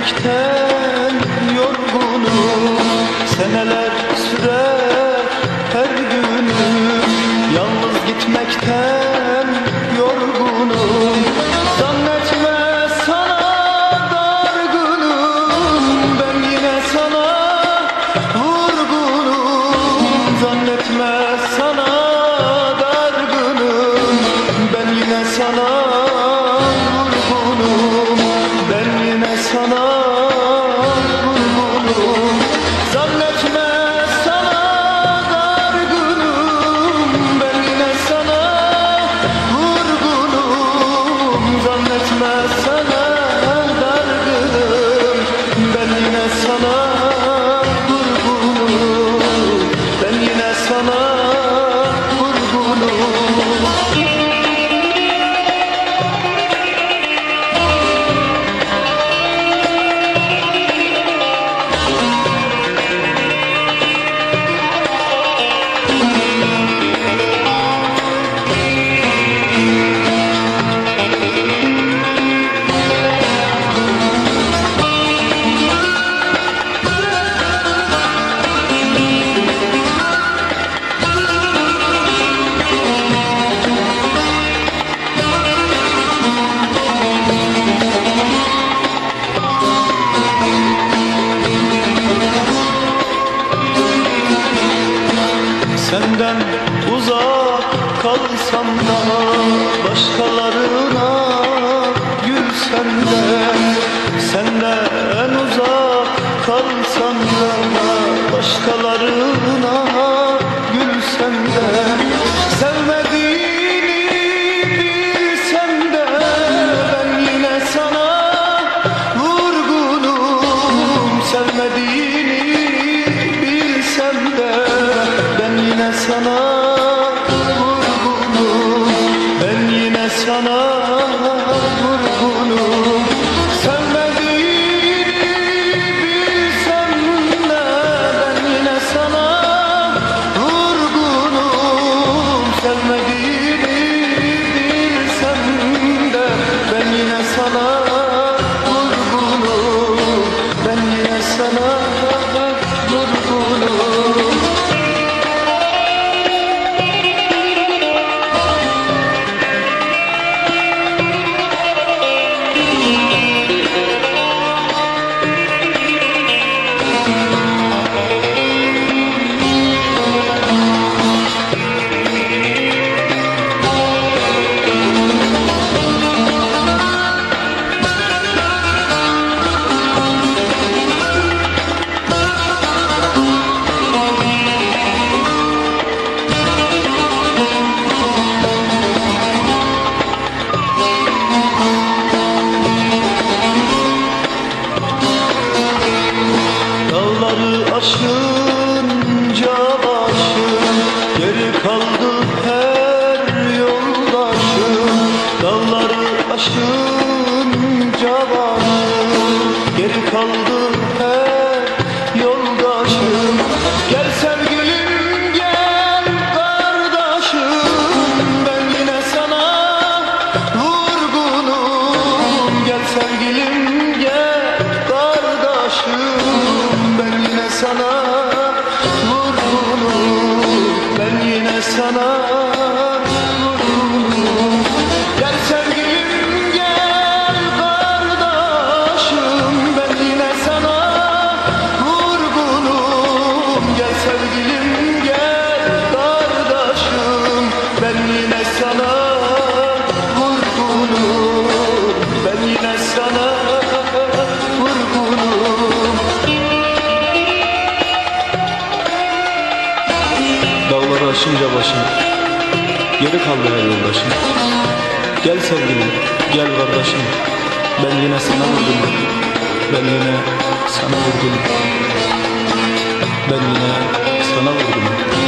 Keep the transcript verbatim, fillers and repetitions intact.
gitmekten yorgunum. Seneler sürer her günüm, yalnız gitmekten yorgunum. Zannetme sana dargınım, ben yine sana vurgunum. Zannetme sana dargınım, ben yine sana vurgunum. Ben yine sana vurgunum. Zannetme sana dargınım, ben yine sana vurgunum. Zannetme sana dargınım, ben yine sana vurgunum. Ben yine sana vurgunum. Senden uzak kalsam da, başkalarına gülsem de. Senden uzak kalsam da, başkalarına gülsem de. Sevmediğini bilsem de, ben yine sana vurgunum. Sevmediğini bilsem de, ben yine sana vurgunum. Ben yine sana vurgunum. Sevmediğini bilsem de, ben yine sana vurgunum. Sevmediğini bilsem de, ben yine sana vurgunum. Ben yine sana vurgunum. Dağları aşınca başım, geri kaldı her yoldaşım. Dağları aşınca başım, geri kaldı her yoldaşım. Gel sevgilim gel kardeşim, ben yine sana vurgunum. Gel sevgilim gel kardeşim, ben yine sana vurgunum. Ben yine sana vurgunum. Gel sevgilim gel kardeşim, ben yine sana vurgunum. Gel sevgilim gel kardeşim, ben yine sana vurgunum. Ben yine sana vurgunum. Dağları aşınca başım, geri kaldı her yoldaşım. Gel sevgilim, gel kardeşim, ben yine sana vurgunum. Ben yine sana vurgunum. Ben yine sana vurgunum.